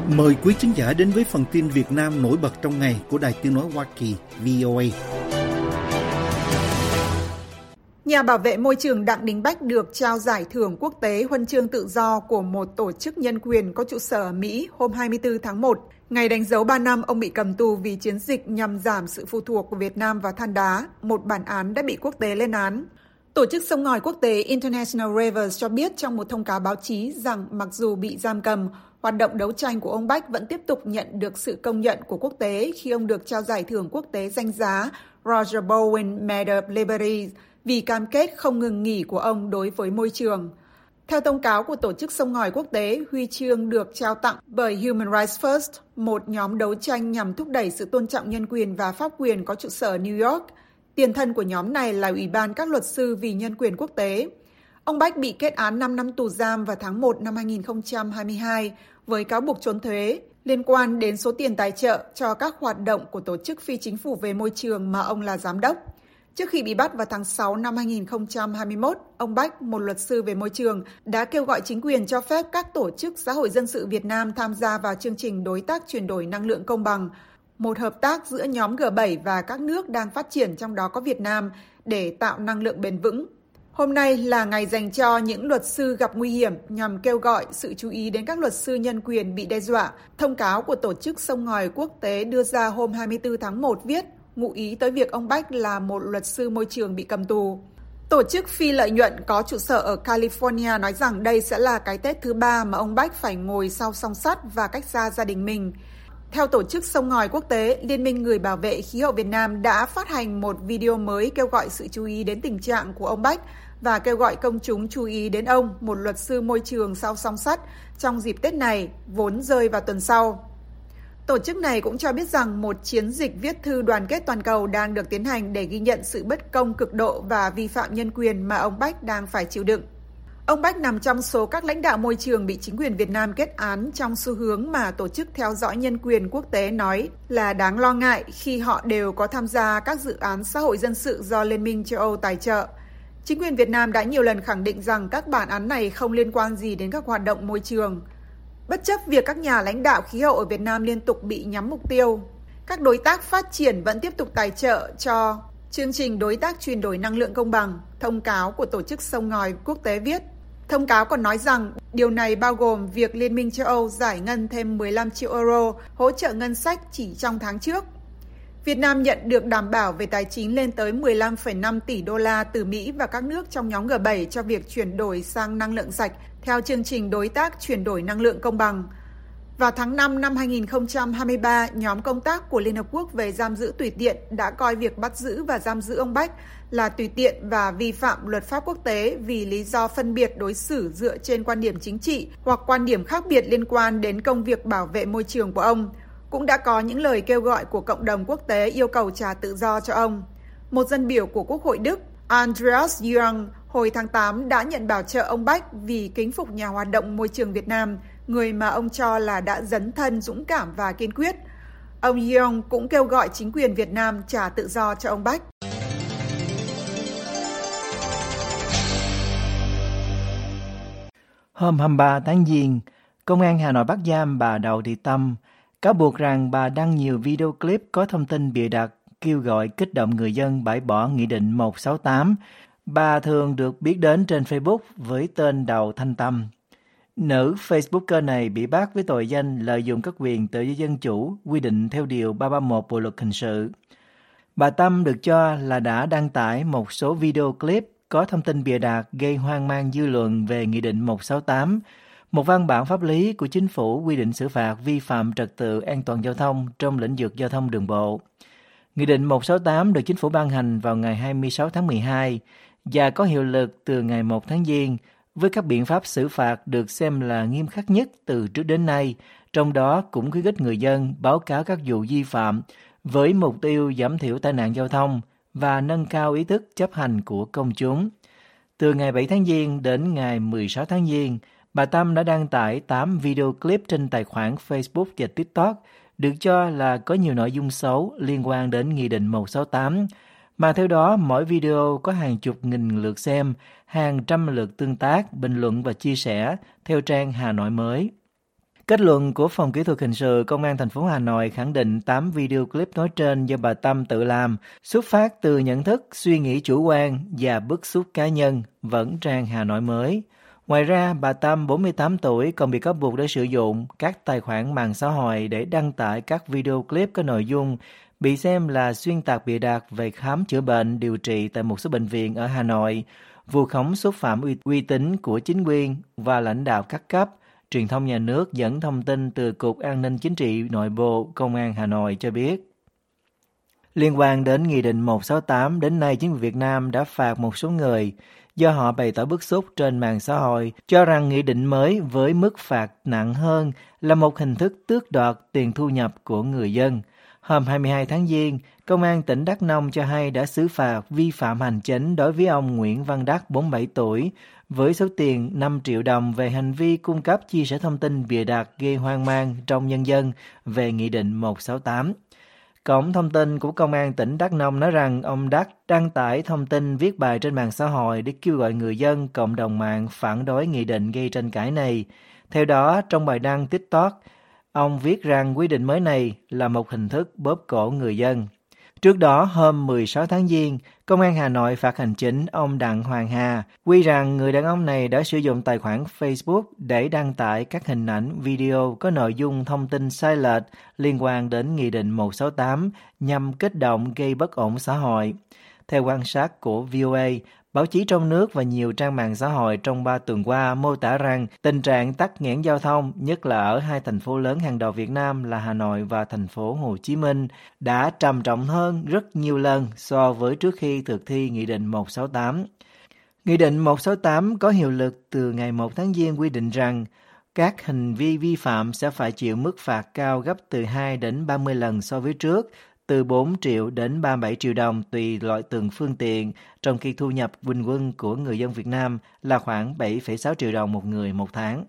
Mời quý khán giả đến với phần tin Việt Nam nổi bật trong ngày của Đài Tiếng nói Hoa Kỳ VOA. Nhà bảo vệ môi trường Đặng Đình Bách được trao giải thưởng quốc tế Huân chương tự do của một tổ chức nhân quyền có trụ sở ở Mỹ hôm 24 tháng 1, ngày đánh dấu 3 năm ông bị cầm tù vì chiến dịch nhằm giảm sự phụ thuộc của Việt Nam vào than đá, một bản án đã bị quốc tế lên án. Tổ chức sông ngòi quốc tế International Rivers cho biết trong một thông cáo báo chí rằng mặc dù bị giam cầm, hoạt động đấu tranh của ông Bách vẫn tiếp tục nhận được sự công nhận của quốc tế khi ông được trao giải thưởng quốc tế danh giá Roger Bowen Medal of Liberty vì cam kết không ngừng nghỉ của ông đối với môi trường. Theo thông cáo của Tổ chức sông ngòi quốc tế, huy chương được trao tặng bởi Human Rights First, một nhóm đấu tranh nhằm thúc đẩy sự tôn trọng nhân quyền và pháp quyền có trụ sở ở New York. Tiền thân của nhóm này là Ủy ban các luật sư vì nhân quyền quốc tế. Ông Bách bị kết án 5 năm tù giam vào tháng 1 năm 2022 với cáo buộc trốn thuế liên quan đến số tiền tài trợ cho các hoạt động của tổ chức phi chính phủ về môi trường mà ông là giám đốc. Trước khi bị bắt vào tháng 6 năm 2021, ông Bách, một luật sư về môi trường, đã kêu gọi chính quyền cho phép các tổ chức xã hội dân sự Việt Nam tham gia vào chương trình đối tác chuyển đổi năng lượng công bằng, một hợp tác giữa nhóm G7 và các nước đang phát triển trong đó có Việt Nam để tạo năng lượng bền vững. Hôm nay là ngày dành cho những luật sư gặp nguy hiểm nhằm kêu gọi sự chú ý đến các luật sư nhân quyền bị đe dọa. Thông cáo của Tổ chức sông ngòi quốc tế đưa ra hôm 24 tháng 1 viết ngụ ý tới việc ông Bách là một luật sư môi trường bị cầm tù. Tổ chức phi lợi nhuận có trụ sở ở California nói rằng đây sẽ là cái Tết thứ 3 mà ông Bách phải ngồi sau song sắt và cách xa gia đình mình. Theo Tổ chức sông ngòi quốc tế, Liên minh Người bảo vệ khí hậu Việt Nam đã phát hành một video mới kêu gọi sự chú ý đến tình trạng của ông Bách và kêu gọi công chúng chú ý đến ông, một luật sư môi trường sau song sắt, trong dịp Tết này, vốn rơi vào tuần sau. Tổ chức này cũng cho biết rằng một chiến dịch viết thư đoàn kết toàn cầu đang được tiến hành để ghi nhận sự bất công cực độ và vi phạm nhân quyền mà ông Bách đang phải chịu đựng. Ông Bách nằm trong số các lãnh đạo môi trường bị chính quyền Việt Nam kết án trong xu hướng mà Tổ chức theo dõi nhân quyền quốc tế nói là đáng lo ngại khi họ đều có tham gia các dự án xã hội dân sự do Liên minh châu Âu tài trợ. Chính quyền Việt Nam đã nhiều lần khẳng định rằng các bản án này không liên quan gì đến các hoạt động môi trường. Bất chấp việc các nhà lãnh đạo khí hậu ở Việt Nam liên tục bị nhắm mục tiêu, các đối tác phát triển vẫn tiếp tục tài trợ cho chương trình đối tác chuyển đổi năng lượng công bằng, thông cáo của Tổ chức sông ngòi quốc tế viết. Thông cáo còn nói rằng điều này bao gồm việc Liên minh châu Âu giải ngân thêm 15 triệu euro hỗ trợ ngân sách chỉ trong tháng trước. Việt Nam nhận được đảm bảo về tài chính lên tới 15,5 tỷ đô la từ Mỹ và các nước trong nhóm G7 cho việc chuyển đổi sang năng lượng sạch theo chương trình đối tác chuyển đổi năng lượng công bằng. Vào tháng 5 năm 2023, nhóm công tác của Liên Hợp Quốc về giam giữ tùy tiện đã coi việc bắt giữ và giam giữ ông Bách là tùy tiện và vi phạm luật pháp quốc tế vì lý do phân biệt đối xử dựa trên quan điểm chính trị hoặc quan điểm khác biệt liên quan đến công việc bảo vệ môi trường của ông. Cũng đã có những lời kêu gọi của cộng đồng quốc tế yêu cầu trả tự do cho ông. Một dân biểu của Quốc hội Đức, Andreas Jung, hồi tháng 8 đã nhận bảo trợ ông Bách vì kính phục nhà hoạt động môi trường Việt Nam, người mà ông cho là đã dấn thân dũng cảm và kiên quyết. Ông Jung cũng kêu gọi chính quyền Việt Nam trả tự do cho ông Bách. Hôm 23 tháng Giêng, Công an Hà Nội bắt giam bà Đậu Thị Tâm, cáo buộc rằng bà đăng nhiều video clip có thông tin bịa đặt, kêu gọi kích động người dân bãi bỏ Nghị định 168. Bà thường được biết đến trên Facebook với tên Đậu Thanh Tâm. Nữ Facebooker này bị bắt với tội danh lợi dụng các quyền tự do dân chủ quy định theo Điều 331 Bộ Luật Hình sự. Bà Tâm được cho là đã đăng tải một số video clip có thông tin bịa đặt gây hoang mang dư luận về Nghị định 168, một văn bản pháp lý của chính phủ quy định xử phạt vi phạm trật tự an toàn giao thông trong lĩnh vực giao thông đường bộ. Nghị định 168 được chính phủ ban hành vào ngày 26 tháng 12 và có hiệu lực từ ngày 1 tháng Giêng với các biện pháp xử phạt được xem là nghiêm khắc nhất từ trước đến nay, trong đó cũng khuyến khích người dân báo cáo các vụ vi phạm với mục tiêu giảm thiểu tai nạn giao thông và nâng cao ý thức chấp hành của công chúng. Từ ngày 7 tháng Giêng đến ngày 16 tháng Giêng, bà Tâm đã đăng tải 8 video clip trên tài khoản Facebook và TikTok được cho là có nhiều nội dung xấu liên quan đến Nghị định 168, mà theo đó mỗi video có hàng chục nghìn lượt xem, hàng trăm lượt tương tác, bình luận và chia sẻ theo trang Hà Nội Mới. Kết luận của Phòng Kỹ thuật Hình sự Công an thành phố Hà Nội khẳng định 8 video clip nói trên do bà Tâm tự làm, xuất phát từ nhận thức, suy nghĩ chủ quan và bức xúc cá nhân, vẫn trang Hà Nội mới. Ngoài ra, bà Tâm, 48 tuổi, còn bị cáo buộc để sử dụng các tài khoản mạng xã hội để đăng tải các video clip có nội dung bị xem là xuyên tạc bịa đặt về khám chữa bệnh, điều trị tại một số bệnh viện ở Hà Nội, vu khống xúc phạm uy tín của chính quyền và lãnh đạo các cấp. Truyền thông nhà nước dẫn thông tin từ Cục An ninh Chính trị Nội bộ Công an Hà Nội cho biết. Liên quan đến Nghị định 168, đến nay chính quyền Việt Nam đã phạt một số người do họ bày tỏ bức xúc trên mạng xã hội, cho rằng nghị định mới với mức phạt nặng hơn là một hình thức tước đoạt tiền thu nhập của người dân. Hôm 22 tháng Giêng, Công an tỉnh Đắk Nông cho hay đã xử phạt vi phạm hành chính đối với ông Nguyễn Văn Đắc, 47 tuổi, với số tiền 5 triệu đồng về hành vi cung cấp chia sẻ thông tin bịa đặt gây hoang mang trong nhân dân về Nghị định 168. Cổng thông tin của Công an tỉnh Đắk Nông nói rằng ông Đắc đăng tải thông tin viết bài trên mạng xã hội để kêu gọi người dân, cộng đồng mạng phản đối nghị định gây tranh cãi này. Theo đó, trong bài đăng TikTok, ông viết rằng quy định mới này là một hình thức bóp cổ người dân. Trước đó, hôm 16 tháng Giêng, Công an Hà Nội phạt hành chính ông Đặng Hoàng Hà, quy rằng người đàn ông này đã sử dụng tài khoản Facebook để đăng tải các hình ảnh, video có nội dung thông tin sai lệch liên quan đến Nghị định 168 nhằm kích động gây bất ổn xã hội. Theo quan sát của VOA, báo chí trong nước và nhiều trang mạng xã hội trong 3 tuần qua mô tả rằng tình trạng tắc nghẽn giao thông, nhất là ở hai thành phố lớn hàng đầu Việt Nam là Hà Nội và thành phố Hồ Chí Minh, đã trầm trọng hơn rất nhiều lần so với trước khi thực thi Nghị định 168. Nghị định 168 có hiệu lực từ ngày 1 tháng Giêng quy định rằng các hành vi vi phạm sẽ phải chịu mức phạt cao gấp từ 2 đến 30 lần so với trước, từ 4 triệu đến 37 triệu đồng tùy loại từng phương tiện, trong khi thu nhập bình quân của người dân Việt Nam là khoảng 7,6 triệu đồng một người một tháng.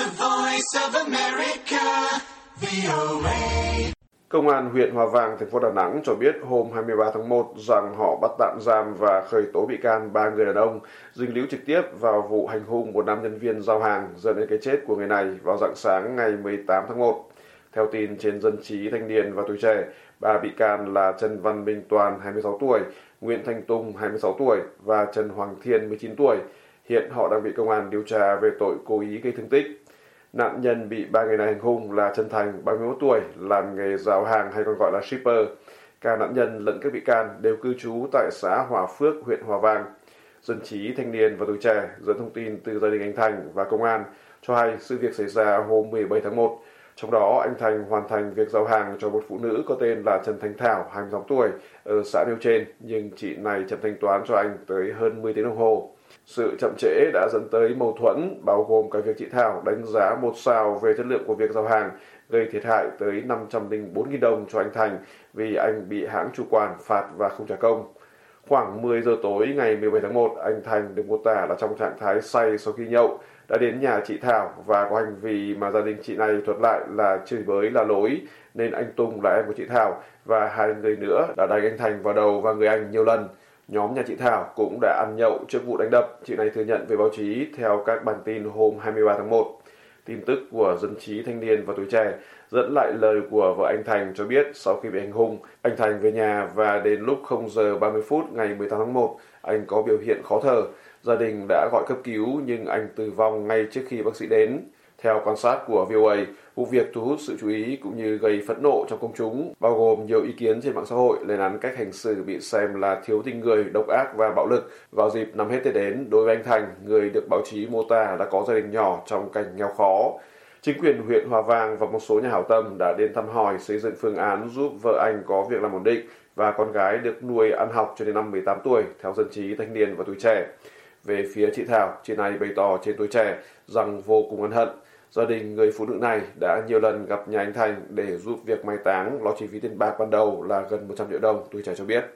Công an huyện Hòa Vang, thành phố Đà Nẵng cho biết hôm 23 tháng 1 rằng họ bắt tạm giam và khởi tố bị can 3 người đàn ông dính líu trực tiếp vào vụ hành hung một nam nhân viên giao hàng dẫn đến cái chết của người này vào rạng sáng ngày 18 tháng 1. Theo tin trên Dân trí Thanh niên và Tuổi trẻ, 3 bị can là Trần Văn Minh Toàn, 26 tuổi, Nguyễn Thanh Tung, 26 tuổi và Trần Hoàng Thiên, 19 tuổi. Hiện họ đang bị công an điều tra về tội cố ý gây thương tích. Nạn nhân bị 3 người này hành hung là Trần Thành, 31 tuổi, làm nghề giao hàng hay còn gọi là shipper. Cả nạn nhân lẫn các bị can đều cư trú tại xã Hòa Phước, huyện Hòa Vang. Dân trí Thanh niên và Tuổi trẻ dẫn thông tin từ gia đình anh Thành và công an cho hay sự việc xảy ra hôm 17 tháng 1. Trong đó, anh Thành hoàn thành việc giao hàng cho một phụ nữ có tên là Trần Thanh Thảo, 26 tuổi, ở xã nêu trên, nhưng chị này chậm thanh toán cho anh tới hơn 10 tiếng đồng hồ. Sự chậm trễ đã dẫn tới mâu thuẫn, bao gồm cả việc chị Thảo đánh giá 1 sao về chất lượng của việc giao hàng, gây thiệt hại tới 504.000 đồng cho anh Thành vì anh bị hãng chủ quản phạt và không trả công. Khoảng 10 giờ tối ngày 17 tháng 1, anh Thành được mô tả là trong trạng thái say sau khi nhậu, đã đến nhà chị Thảo và có hành vi mà gia đình chị này thuật lại là chửi bới la lối, nên anh Tung là em của chị Thảo và 2 người nữa đã đánh anh Thành vào đầu và người anh nhiều lần. Nhóm nhà chị Thảo cũng đã ăn nhậu trước vụ đánh đập, chị này thừa nhận với báo chí theo các bản tin hôm 23 tháng 1. Tin tức của Dân trí Thanh niên và Tuổi trẻ dẫn lại lời của vợ anh Thành cho biết sau khi bị hành hung, anh Thành về nhà và đến lúc 0 giờ 30 phút ngày 18 tháng 1, anh có biểu hiện khó thở. Gia đình đã gọi cấp cứu nhưng anh tử vong ngay trước khi bác sĩ đến. Theo quan sát của VOA, vụ việc thu hút sự chú ý cũng như gây phẫn nộ trong công chúng, bao gồm nhiều ý kiến trên mạng xã hội lên án cách hành xử bị xem là thiếu tình người, độc ác và bạo lực vào dịp năm hết Tết đến đối với anh Thành, người được báo chí mô tả đã có gia đình nhỏ trong cảnh nghèo khó. Chính quyền huyện Hòa Vang và một số nhà hảo tâm đã đến thăm hỏi xây dựng phương án giúp vợ anh có việc làm ổn định và con gái được nuôi ăn học cho đến năm 18 tuổi, theo Dân trí Thanh niên và Tuổi trẻ. Về phía chị Thảo, chị này bày tỏ trên Tuổi trẻ rằng vô cùng ân hận. Gia đình người phụ nữ này đã nhiều lần gặp nhà anh Thành để giúp việc mai táng, lo chi phí tiền bạc ban đầu là gần 100 triệu đồng, Tuổi trẻ cho biết.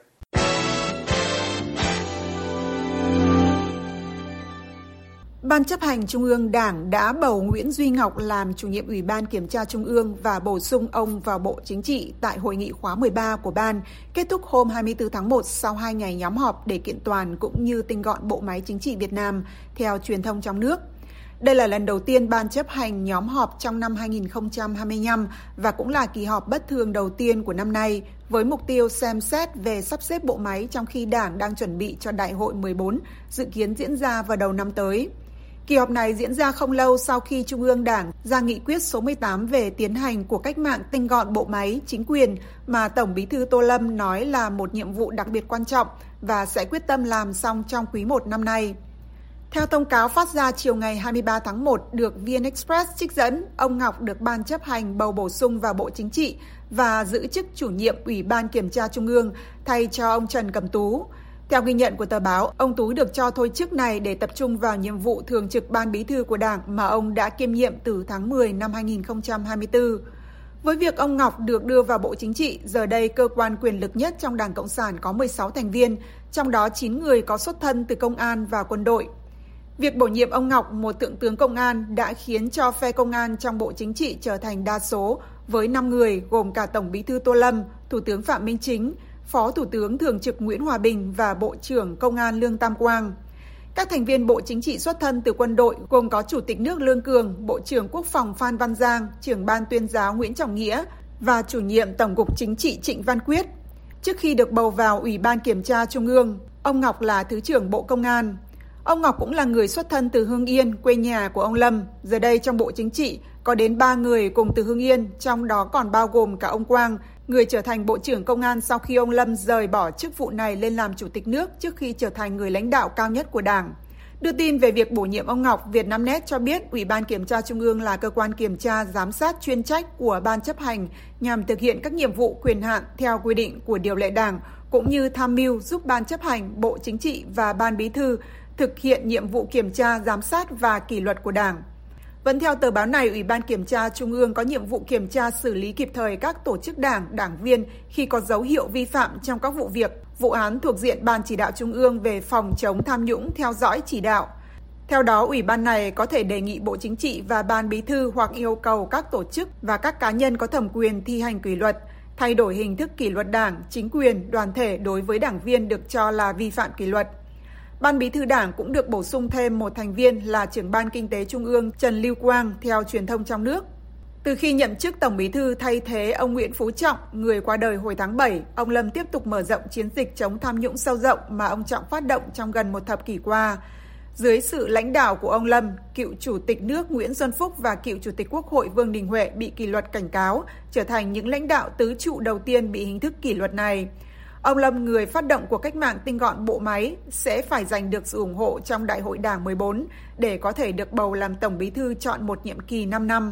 Ban chấp hành Trung ương Đảng đã bầu Nguyễn Duy Ngọc làm chủ nhiệm Ủy ban Kiểm tra Trung ương và bổ sung ông vào Bộ Chính trị tại hội nghị khóa 13 của Ban, kết thúc hôm 24 tháng 1 sau 2 ngày nhóm họp để kiện toàn cũng như tinh gọn bộ máy chính trị Việt Nam, theo truyền thông trong nước. Đây là lần đầu tiên Ban chấp hành nhóm họp trong năm 2025 và cũng là kỳ họp bất thường đầu tiên của năm nay, với mục tiêu xem xét về sắp xếp bộ máy trong khi Đảng đang chuẩn bị cho Đại hội 14, dự kiến diễn ra vào đầu năm tới. Kỳ họp này diễn ra không lâu sau khi Trung ương Đảng ra nghị quyết số 18 về tiến hành cuộc cách mạng tinh gọn bộ máy, chính quyền mà Tổng Bí thư Tô Lâm nói là một nhiệm vụ đặc biệt quan trọng và sẽ quyết tâm làm xong trong quý 1 năm nay. Theo thông cáo phát ra chiều ngày 23 tháng 1 được VnExpress trích dẫn, ông Ngọc được Ban chấp hành bầu bổ sung vào Bộ Chính trị và giữ chức chủ nhiệm Ủy ban Kiểm tra Trung ương thay cho ông Trần Cẩm Tú. Theo ghi nhận của tờ báo, ông Tú được cho thôi chức này để tập trung vào nhiệm vụ thường trực Ban Bí thư của Đảng mà ông đã kiêm nhiệm từ tháng 10 năm 2024. Với việc ông Ngọc được đưa vào Bộ Chính trị, giờ đây cơ quan quyền lực nhất trong Đảng Cộng sản có 16 thành viên, trong đó 9 người có xuất thân từ công an và quân đội. Việc bổ nhiệm ông Ngọc, một thượng tướng công an, đã khiến cho phe công an trong Bộ Chính trị trở thành đa số, với 5 người gồm cả Tổng Bí thư Tô Lâm, Thủ tướng Phạm Minh Chính, Phó Thủ tướng Thường trực Nguyễn Hòa Bình và Bộ trưởng Công an Lương Tam Quang. Các thành viên Bộ Chính trị xuất thân từ quân đội gồm có Chủ tịch nước Lương Cường, Bộ trưởng Quốc phòng Phan Văn Giang, Trưởng ban Tuyên giáo Nguyễn Trọng Nghĩa và Chủ nhiệm Tổng cục Chính trị Trịnh Văn Quyết. Trước khi được bầu vào Ủy ban Kiểm tra Trung ương, ông Ngọc là Thứ trưởng Bộ Công an. Ông Ngọc cũng là người xuất thân từ Hưng Yên, quê nhà của ông Lâm. Giờ đây trong Bộ Chính trị có đến 3 người cùng từ Hưng Yên, trong đó còn bao gồm cả ông Quang, người trở thành Bộ trưởng Công an sau khi ông Lâm rời bỏ chức vụ này lên làm Chủ tịch nước trước khi trở thành người lãnh đạo cao nhất của Đảng. Đưa tin về việc bổ nhiệm ông Ngọc, Vietnamnet cho biết Ủy ban Kiểm tra Trung ương là cơ quan kiểm tra giám sát chuyên trách của Ban chấp hành nhằm thực hiện các nhiệm vụ quyền hạn theo quy định của điều lệ Đảng, cũng như tham mưu giúp Ban chấp hành, Bộ Chính trị và Ban Bí thư thực hiện nhiệm vụ kiểm tra, giám sát và kỷ luật của Đảng. Vẫn theo tờ báo này, Ủy ban Kiểm tra Trung ương có nhiệm vụ kiểm tra xử lý kịp thời các tổ chức đảng, đảng viên khi có dấu hiệu vi phạm trong các vụ việc, vụ án thuộc diện Ban Chỉ đạo Trung ương về phòng chống tham nhũng theo dõi chỉ đạo. Theo đó, Ủy ban này có thể đề nghị Bộ Chính trị và Ban Bí thư hoặc yêu cầu các tổ chức và các cá nhân có thẩm quyền thi hành kỷ luật, thay đổi hình thức kỷ luật đảng, chính quyền, đoàn thể đối với đảng viên được cho là vi phạm kỷ luật. Ban Bí thư Đảng cũng được bổ sung thêm một thành viên là trưởng Ban Kinh tế Trung ương Trần Lưu Quang theo truyền thông trong nước. Từ khi nhậm chức Tổng Bí thư thay thế ông Nguyễn Phú Trọng, người qua đời hồi tháng 7, ông Lâm tiếp tục mở rộng chiến dịch chống tham nhũng sâu rộng mà ông Trọng phát động trong gần một thập kỷ qua. Dưới sự lãnh đạo của ông Lâm, cựu Chủ tịch nước Nguyễn Xuân Phúc và cựu Chủ tịch Quốc hội Vương Đình Huệ bị kỷ luật cảnh cáo, trở thành những lãnh đạo tứ trụ đầu tiên bị hình thức kỷ luật này. Ông Lâm, người phát động cuộc cách mạng tinh gọn bộ máy, sẽ phải giành được sự ủng hộ trong Đại hội Đảng 14 để có thể được bầu làm Tổng Bí thư chọn một nhiệm kỳ 5 năm.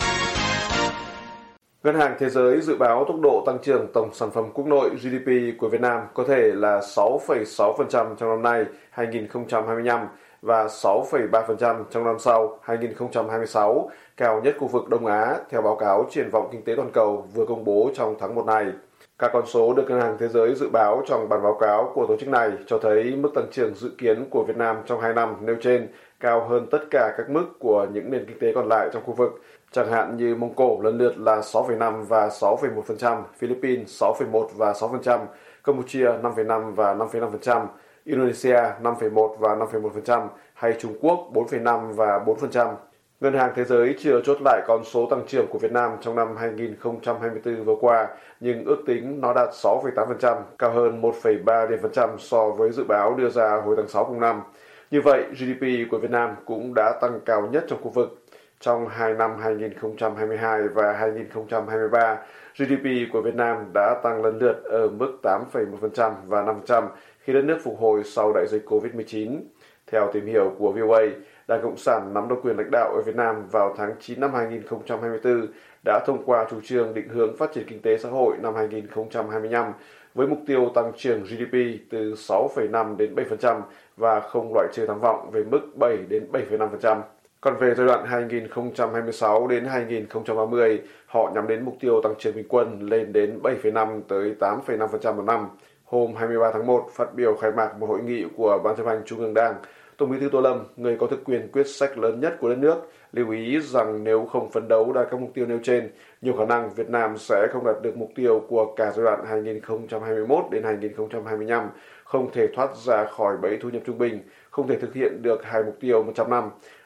Ngân hàng Thế giới dự báo tốc độ tăng trưởng tổng sản phẩm quốc nội GDP của Việt Nam có thể là 6,6% trong năm nay 2025 và 6,3% trong năm sau 2026, cao nhất khu vực Đông Á theo báo cáo triển vọng kinh tế toàn cầu vừa công bố trong tháng 1 này. Các con số được Ngân hàng Thế giới dự báo trong bản báo cáo của tổ chức này cho thấy mức tăng trưởng dự kiến của Việt Nam trong 2 năm nêu trên cao hơn tất cả các mức của những nền kinh tế còn lại trong khu vực, chẳng hạn như Mông Cổ lần lượt là 6,5 và 6,1%, Philippines 6,1 và 6%, Campuchia 5,5 và 5,5%, Indonesia 5,1 và 5,1%, hay Trung Quốc 4,5 và 4%. Ngân hàng Thế giới chưa chốt lại con số tăng trưởng của Việt Nam trong năm 2024 vừa qua, nhưng ước tính nó đạt 6,8%, cao hơn 1,3 điểm phần trăm so với dự báo đưa ra hồi tháng 6 cùng năm. Như vậy, GDP của Việt Nam cũng đã tăng cao nhất trong khu vực. Trong 2 năm 2022 và 2023, GDP của Việt Nam đã tăng lần lượt ở mức 8,1% và 5% khi đất nước phục hồi sau đại dịch COVID-19. Theo tìm hiểu của VOA, Đảng Cộng sản nắm độc quyền lãnh đạo ở Việt Nam vào tháng 9 năm 2024 đã thông qua chủ trương định hướng phát triển kinh tế xã hội năm 2025 với mục tiêu tăng trưởng GDP từ 6,5 đến 7% và không loại trừ tham vọng về mức 7 đến 7,5%. Còn về giai đoạn 2026 đến 2030, họ nhắm đến mục tiêu tăng trưởng bình quân lên đến 7,5 tới 8,5% một năm. Hôm 23 tháng 1, phát biểu khai mạc một hội nghị của Ban chấp hành Trung ương Đảng, Tổng Bí thư Tô Lâm, người có thực quyền quyết sách lớn nhất của đất nước, lưu ý rằng nếu không phấn đấu đạt các mục tiêu nêu trên, nhiều khả năng Việt Nam sẽ không đạt được mục tiêu của cả giai đoạn 2021 đến 2025, không thể thoát ra khỏi bẫy thu nhập trung bình, không thể thực hiện được 2 mục tiêu 100 năm.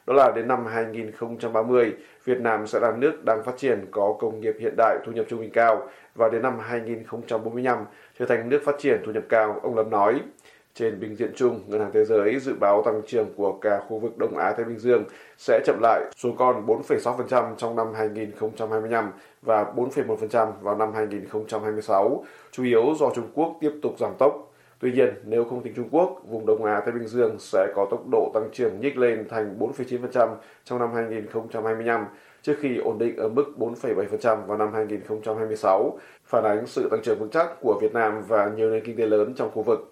đó là đến năm 2030, Việt Nam sẽ là nước đang phát triển có công nghiệp hiện đại thu nhập trung bình cao và đến năm 2045 trở thành nước phát triển thu nhập cao, ông Lâm nói. Trên bình diện chung, Ngân hàng Thế giới dự báo tăng trưởng của cả khu vực Đông Á-Thái Bình Dương sẽ chậm lại xuống còn 4,6% trong năm 2025 và 4,1% vào năm 2026, chủ yếu do Trung Quốc tiếp tục giảm tốc. Tuy nhiên, nếu không tính Trung Quốc, vùng Đông Á-Thái Bình Dương sẽ có tốc độ tăng trưởng nhích lên thành 4,9% trong năm 2025, trước khi ổn định ở mức 4,7% vào năm 2026, phản ánh sự tăng trưởng vững chắc của Việt Nam và nhiều nền kinh tế lớn trong khu vực.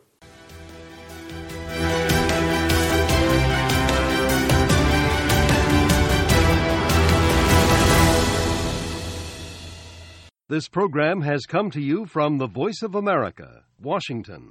This program has come to you from the Voice of America, Washington.